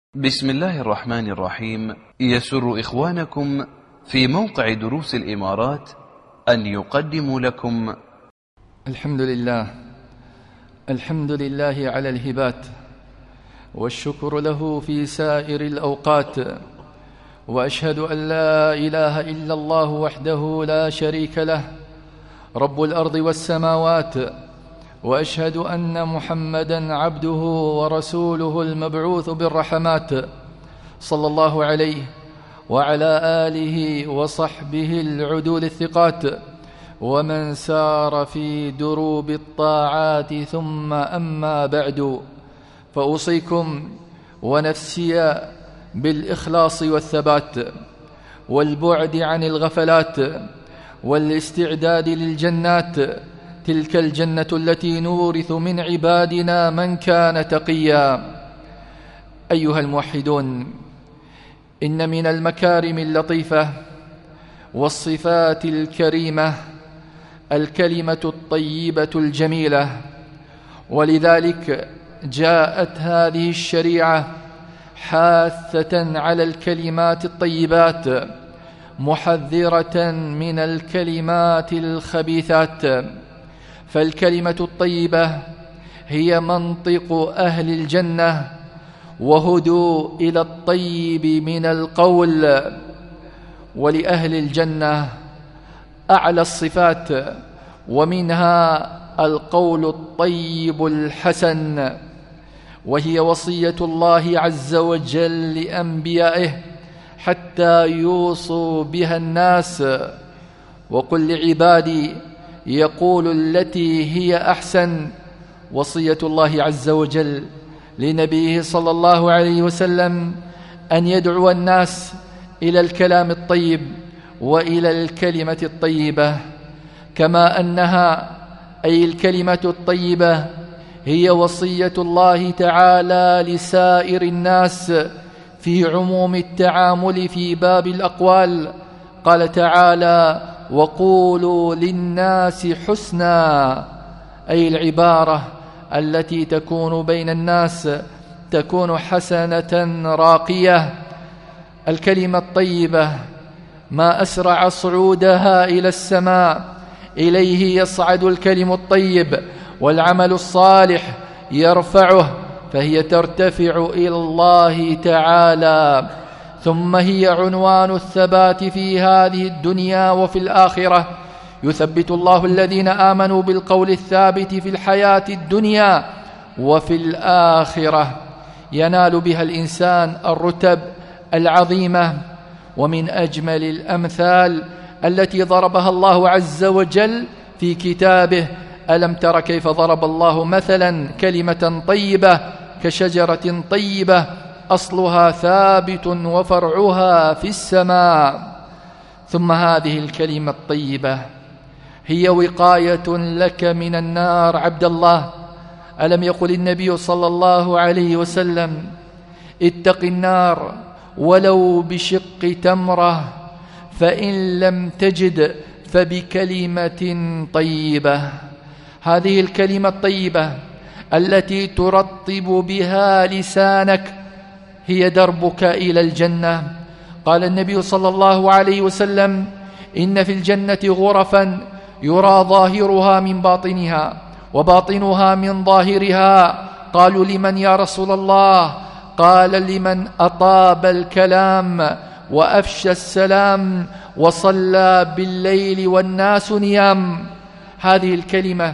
بسم الله الرحمن الرحيم. يسر إخوانكم في موقع دروس الإمارات أن يقدموا لكم الحمد لله على الهبات، والشكر له في سائر الأوقات، وأشهد أن لا إله إلا الله وحده لا شريك له رب الأرض والسماوات، وأشهد أن محمدًا عبده ورسوله المبعوث بالرحمات، صلى الله عليه وعلى آله وصحبه العدول الثقات، ومن سار في دروب الطاعات. ثم أما بعد، فأوصيكم ونفسي بالإخلاص والثبات والبعد عن الغفلات والاستعداد للجنات، تلك الجنة التي نورث من عبادنا من كان تقيا. أيها الموحدون، إن من المكارم اللطيفة والصفات الكريمة الكلمة الطيبة الجميلة، ولذلك جاءت هذه الشريعة حاثة على الكلمات الطيبات، محذرة من الكلمات الخبيثات. فالكلمة الطيبة هي منطق أهل الجنة، وهدوا إلى الطيب من القول. ولأهل الجنة أعلى الصفات، ومنها القول الطيب الحسن، وهي وصية الله عز وجل لأنبيائه حتى يوصوا بها الناس. وقل لعبادي يقول التي هي أحسن، وصية الله عز وجل لنبيه صلى الله عليه وسلم أن يدعو الناس إلى الكلام الطيب وإلى الكلمة الطيبة، كما أنها أي الكلمة الطيبة هي وصية الله تعالى لسائر الناس في عموم التعامل في باب الأقوال. قال تعالى: وقولوا للناس حسنا، أي العبارة التي تكون بين الناس تكون حسنة راقية. الكلمة الطيبة ما أسرع صعودها إلى السماء، إليه يصعد الكلم الطيب، والعمل الصالح يرفعه، فهي ترتفع إلى الله تعالى. ثم هي عنوان الثبات في هذه الدنيا وفي الآخرة. يثبت الله الذين آمنوا بالقول الثابت في الحياة الدنيا وفي الآخرة، ينال بها الإنسان الرتب العظيمة. ومن أجمل الأمثال التي ضربها الله عز وجل في كتابه: ألم تر كيف ضرب الله مثلا كلمة طيبة كشجرة طيبة أصلها ثابت وفرعها في السماء. ثم هذه الكلمة الطيبة هي وقاية لك من النار. عبد الله، ألم يقل النبي صلى الله عليه وسلم: اتق النار ولو بشق تمرة، فإن لم تجد فبكلمة طيبة. هذه الكلمة الطيبة التي ترطب بها لسانك هي دربك إلى الجنة. قال النبي صلى الله عليه وسلم: إن في الجنة غرفا يرى ظاهرها من باطنها وباطنها من ظاهرها. قالوا: لمن يا رسول الله؟ قال: لمن أطاب الكلام وأفشى السلام وصلى بالليل والناس نيام. هذه الكلمة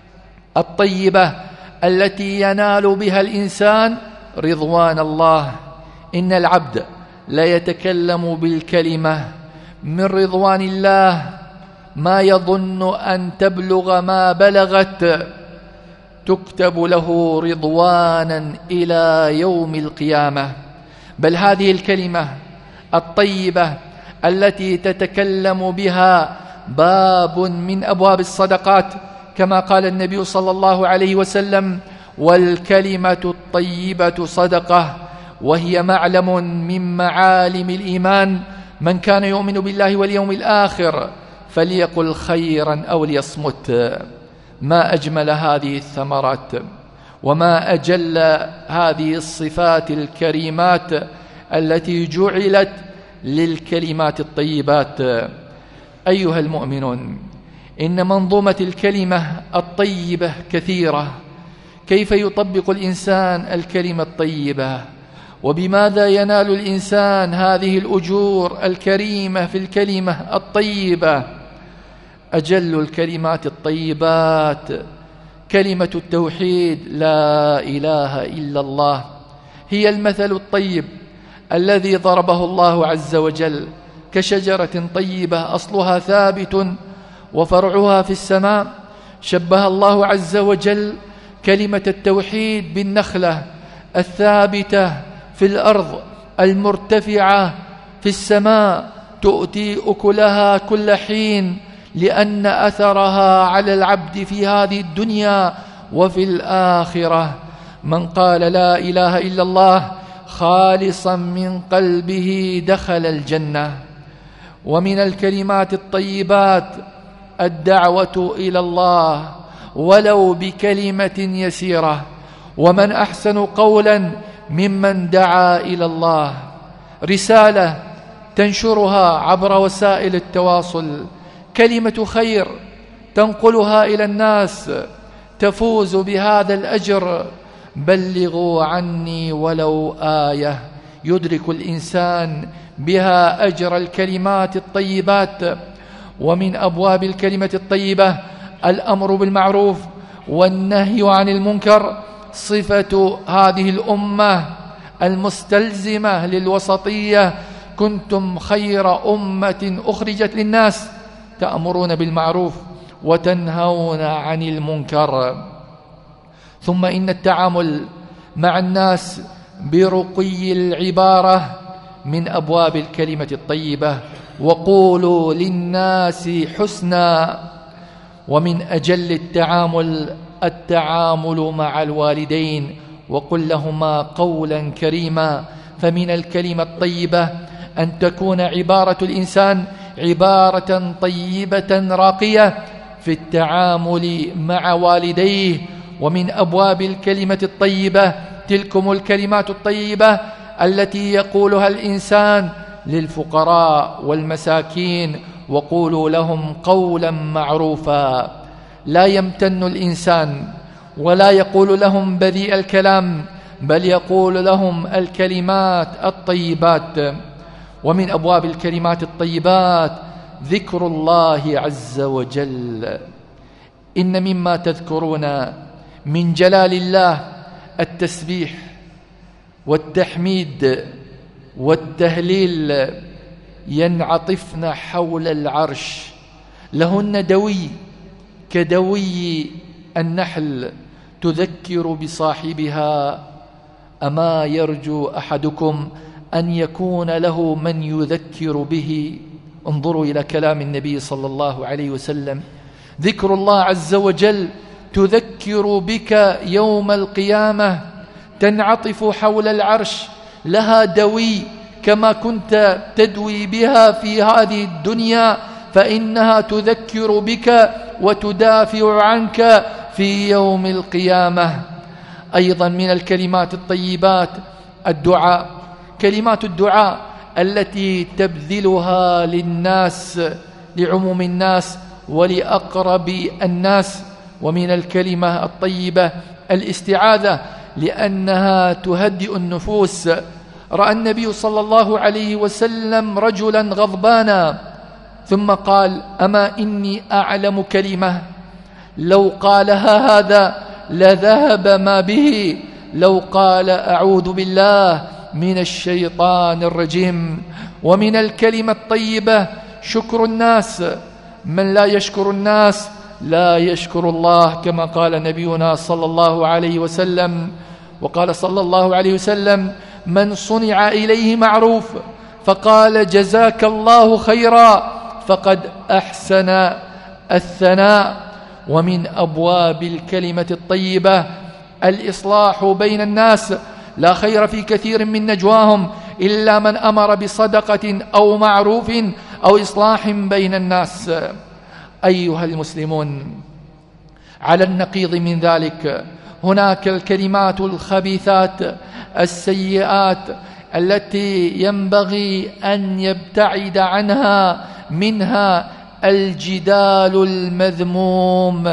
الطيبة التي ينال بها الإنسان رضوان الله. إن العبد لا يتكلم بالكلمة من رضوان الله ما يظن أن تبلغ ما بلغت، تكتب له رضوانا إلى يوم القيامة. بل هذه الكلمة الطيبة التي تتكلم بها باب من أبواب الصدقات، كما قال النبي صلى الله عليه وسلم: والكلمة الطيبة صدقة. وهي معلم من معالم الإيمان. من كان يؤمن بالله واليوم الآخر فليقل خيرا أو ليصمت. ما أجمل هذه الثمرات وما أجل هذه الصفات الكريمات التي جعلت للكلمات الطيبات. أيها المؤمنون، إن منظومة الكلمة الطيبة كثيرة. كيف يطبق الإنسان الكلمة الطيبة؟ وبماذا ينال الإنسان هذه الأجور الكريمة في الكلمة الطيبة؟ أجل الكلمات الطيبات كلمة التوحيد، لا إله إلا الله. هي المثل الطيب الذي ضربه الله عز وجل، كشجرة طيبة أصلها ثابت وفرعها في السماء. شبه الله عز وجل كلمة التوحيد بالنخلة الثابتة في الأرض المرتفعة في السماء، تؤتي أكلها كل حين، لأن أثرها على العبد في هذه الدنيا وفي الآخرة. من قال لا إله إلا الله خالصا من قلبه دخل الجنة. ومن الكلمات الطيبات الدعوة إلى الله ولو بكلمة يسيرة. ومن أحسن قولا ممن دعا إلى الله. رسالة تنشرها عبر وسائل التواصل، كلمة خير تنقلها إلى الناس، تفوز بهذا الأجر. بلغوا عني ولو آية، يدرك الإنسان بها أجر الكلمات الطيبات. ومن أبواب الكلمة الطيبة الأمر بالمعروف والنهي عن المنكر. صفة هذه الأمة المستلزمة للوسطية: كنتم خير أمة أخرجت للناس تأمرون بالمعروف وتنهون عن المنكر. ثم إن التعامل مع الناس برقي العبارة من أبواب الكلمة الطيبة. وقولوا للناس حسنا. ومن أجل التعامل مع الوالدين، وقل لهما قولا كريما. فمن الكلمة الطيبة أن تكون عبارة الإنسان عبارة طيبة راقية في التعامل مع والديه. ومن أبواب الكلمة الطيبة تلكم الكلمات الطيبة التي يقولها الإنسان للفقراء والمساكين: وقولوا لهم قولا معروفا. لا يمتن الإنسان ولا يقول لهم بذيء الكلام، بل يقول لهم الكلمات الطيبات. ومن أبواب الكلمات الطيبات ذكر الله عز وجل. إن مما تذكرون من جلال الله التسبيح والتحميد والتهليل. ينعطفن حول العرش، لهن دوي كدوي النحل، تذكر بصاحبها. أما يرجو أحدكم أن يكون له من يذكر به؟ انظروا إلى كلام النبي صلى الله عليه وسلم: ذكر الله عز وجل تذكر بك يوم القيامة. تنعطف حول العرش، لها دوي كما كنت تدوي بها في هذه الدنيا، فإنها تذكر بك وتدافع عنك في يوم القيامة. أيضا من الكلمات الطيبات الدعاء، كلمات الدعاء التي تبذلها للناس، لعموم الناس ولأقرب الناس. ومن الكلمة الطيبة الاستعاذة، لأنها تهدئ النفوس. رأى النبي صلى الله عليه وسلم رجلا غضبانا ثم قال: أما إني أعلم كلمة لو قالها هذا لذهب ما به، لو قال أعوذ بالله من الشيطان الرجيم. ومن الكلمة الطيبة شكر الناس. من لا يشكر الناس لا يشكر الله، كما قال نبينا صلى الله عليه وسلم. وقال صلى الله عليه وسلم: من صنع إليه معروف فقال جزاك الله خيرا فقد أحسن الثناء. ومن أبواب الكلمة الطيبة الإصلاح بين الناس. لا خير في كثير من نجواهم إلا من أمر بصدقة أو معروف أو إصلاح بين الناس. أيها المسلمون، على النقيض من ذلك هناك الكلمات الخبيثات السيئات التي ينبغي أن يبتعد منها الجدال المذموم.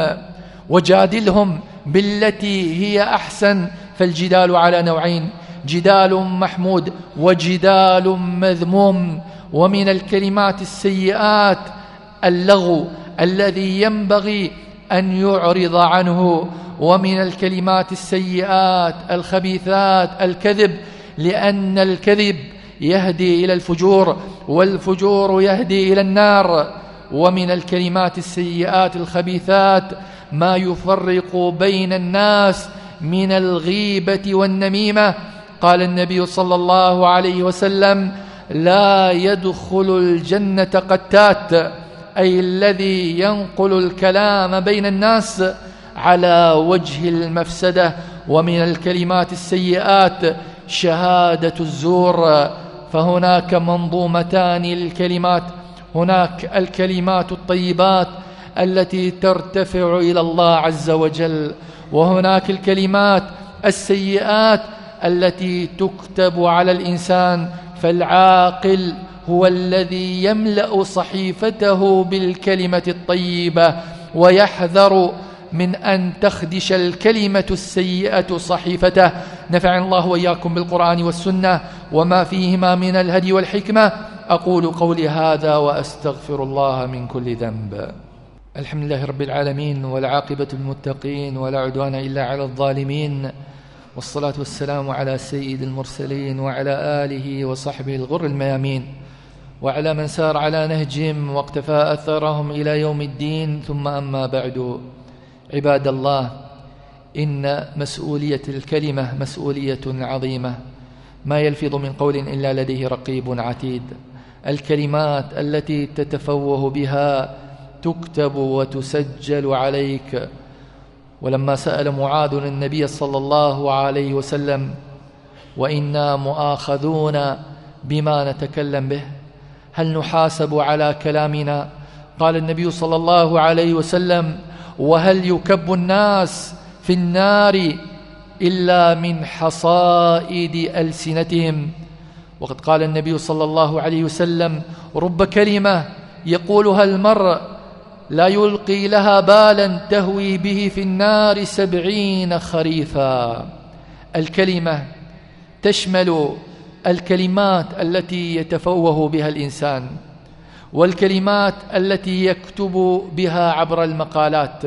وجادلهم بالتي هي أحسن. فالجدال على نوعين: جدال محمود وجدال مذموم. ومن الكلمات السيئات اللغو الذي ينبغي أن يعرض عنه، ومن الكلمات السيئات الخبيثات الكذب، لأن الكذب يهدي إلى الفجور والفجور يهدي إلى النار. ومن الكلمات السيئات الخبيثات ما يفرق بين الناس من الغيبة والنميمة. قال النبي صلى الله عليه وسلم: لا يدخل الجنة قتات، أي الذي ينقل الكلام بين الناس على وجه المفسدة. ومن الكلمات السيئات شهادة الزور. فهناك منظومتان للكلمات: هناك الكلمات الطيبات التي ترتفع إلى الله عز وجل، وهناك الكلمات السيئات التي تكتب على الإنسان. فالعاقل هو الذي يملأ صحيفته بالكلمة الطيبة ويحذر من أن تخدش الكلمة السيئة صحيفته. نفعنا الله وإياكم بالقرآن والسنة وما فيهما من الهدي والحكمة. أقول قولي هذا وأستغفر الله من كل ذنب. الحمد لله رب العالمين، والعاقبة للمتقين، ولا عدوان إلا على الظالمين، والصلاة والسلام على سيد المرسلين وعلى آله وصحبه الغر الميامين، وعلى من سار على نهجهم واقتفى أثرهم إلى يوم الدين. ثم أما بعد، عباد الله، إن مسؤولية الكلمة مسؤولية عظيمة، ما يلفظ من قول إلا لديه رقيب عتيد. الكلمات التي تتفوه بها تكتب وتسجل عليك. ولما سأل معاذ النبي صلى الله عليه وسلم: وإنا مؤاخذون بما نتكلم به، هل نحاسب على كلامنا؟ قال النبي صلى الله عليه وسلم: وهل يكب الناس في النار إلا من حصائد ألسنتهم؟ وقد قال النبي صلى الله عليه وسلم: رب كلمة يقولها المرء لا يلقي لها بالا تهوي به في النار 70 خريفا. الكلمة تشمل الكلمات التي يتفوه بها الإنسان، والكلمات التي يكتب بها عبر المقالات،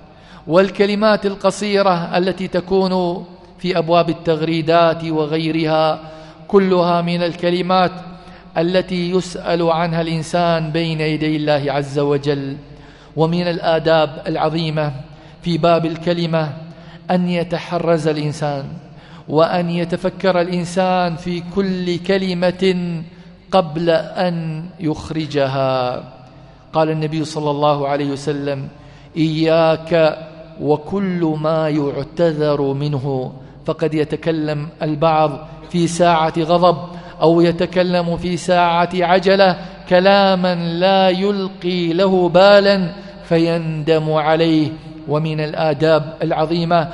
والكلمات القصيرة التي تكون في أبواب التغريدات وغيرها. كلها من الكلمات التي يسأل عنها الإنسان بين يدي الله عز وجل. ومن الآداب العظيمة في باب الكلمة أن يتحرز الإنسان وأن يتفكر الإنسان في كل كلمة قبل أن يخرجها. قال النبي صلى الله عليه وسلم: إياك وكل ما يعتذر منه، فقد يتكلم البعض في ساعة غضب أو يتكلم في ساعة عجلة كلاما لا يلقي له بالا فيندم عليه. ومن الآداب العظيمة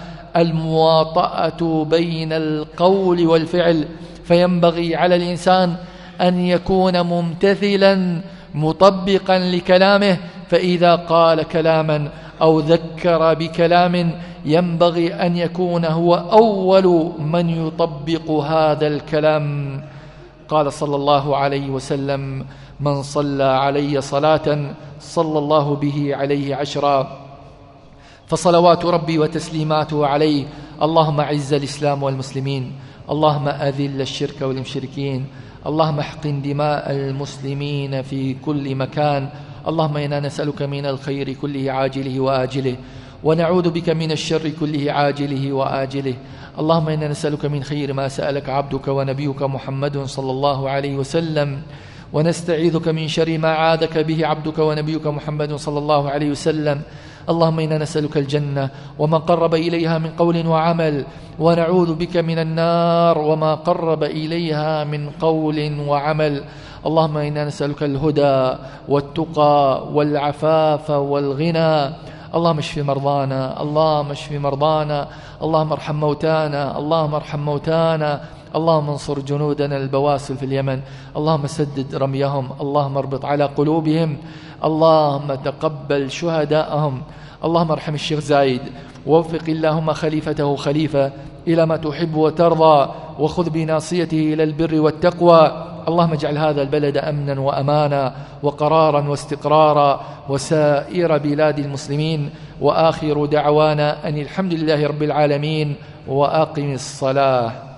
المواطأة بين القول والفعل، فينبغي على الإنسان أن يكون ممتثلا مطبقا لكلامه، فإذا قال كلاما أو ذكر بكلام ينبغي أن يكون هو أول من يطبق هذا الكلام. قال صلى الله عليه وسلم: من صلى علي صلاة صلى الله به عليه 10. فصلوات ربي وتسليماته عليه: اللهم أعز الإسلام والمسلمين، اللهم أذل الشرك والمشركين، اللهم احقن دماء المسلمين في كل مكان. اللهم إنا نسألك من الخير كله عاجله وآجله، ونعوذ بك من الشر كله عاجله وآجله. اللهم إنا نسألك من خير ما سألك عبدك ونبيك محمد صلى الله عليه وسلم، ونستعيذك من شر ما عاذك به عبدك ونبيك محمد صلى الله عليه وسلم. اللهم إنا نسألك الجنة وما قرب إليها من قول وعمل، ونعوذ بك من النار وما قرب إليها من قول وعمل. اللهم إنا نسألك الهدى والتقى والعفاف والغنى. اللهم اشف مرضانا، اللهم اشف مرضانا، اللهم ارحم موتانا، اللهم ارحم موتانا، اللهم انصر جنودنا البواسل في اليمن، اللهم سدد رميهم، اللهم اربط على قلوبهم، اللهم تقبل شهداءهم. اللهم ارحم الشيخ زايد، ووفق اللهم خليفته خليفة إلى ما تحب وترضى، وخذ بناصيته إلى البر والتقوى. اللهم اجعل هذا البلد أمنا وأمانا وقرارا واستقرارا وسائر بلاد المسلمين. وآخر دعوانا أن الحمد لله رب العالمين، وأقم الصلاة.